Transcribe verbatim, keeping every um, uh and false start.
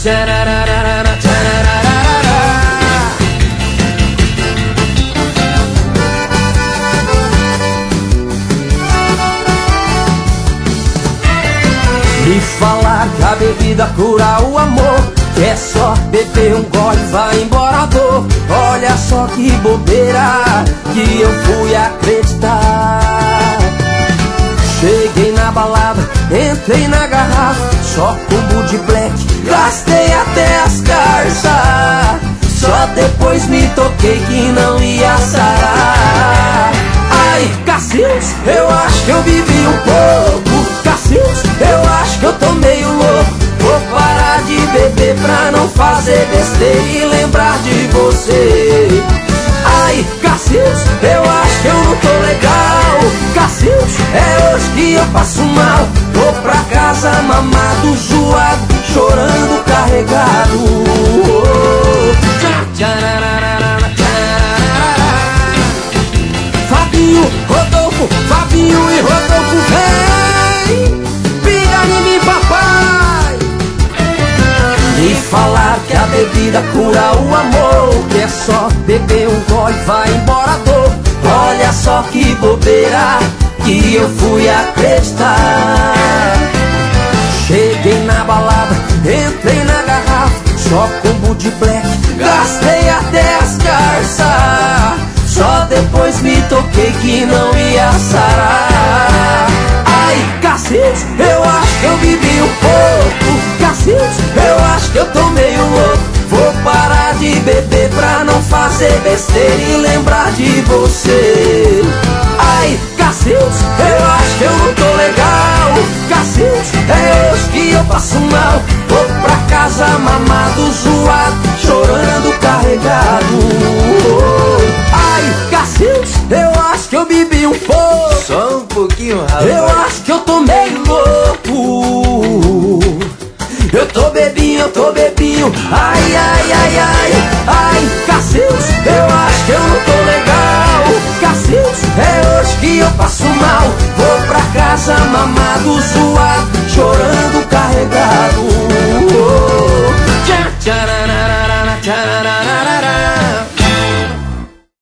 tchararara, tchararara. E falar que a bebida cura o amor, que é só beber um gole e vai embora a dor. Olha só que bobeira que eu fui acreditar. Cheguei na balada, entrei na garrafa, só combo de black, gastei até as carças. Só depois me toquei que não ia sarar. Ai, Cacildes, eu acho que eu bebi um pouco. Cacildes, eu acho que eu tô meio louco. Vou parar de beber pra não fazer besteira e lembrar de você. Ai, Cacildes, eu acho que eu não tô legal. Cacildes, é hoje que eu passo mal. Vou pra casa mamado, zoado, chorando, carregado. Fabinho, Rodolfo, Fabinho e Rodolfo, vem, pinga em mim, papai. E falar que a bebida cura o amor, que é só beber um gole e vai embora a dor. Olha só que bobeira que eu fui acreditar. Cheguei na balada, entrei na garrafa, só combo de black, gastei até as carças. Só depois me toquei que não ia sarar. Ai, Cacildes, eu acho que eu bebi um pouco. Cacildes, eu acho que eu tô meio louco. Vou parar de beber pra não fazer besteira e lembrar de você. Ai, Cacildes, eu acho que eu não tô legal. Cacildes, é hoje que eu passo mal. Vou pra casa mamado, zoado, chorando, carregado. Ai, Cacildes, eu acho que eu bebi um pouco. Só um pouquinho, rapaz. Eu acho que eu tô meio louco. Eu tô bebinho, eu tô bebinho. Ai, ai, ai, ai. Ai, Cacildes, eu acho que eu não tô legal. Cacildes, é hoje que eu passo mal. Vou pra casa mamado, zoado, chorando, carregado.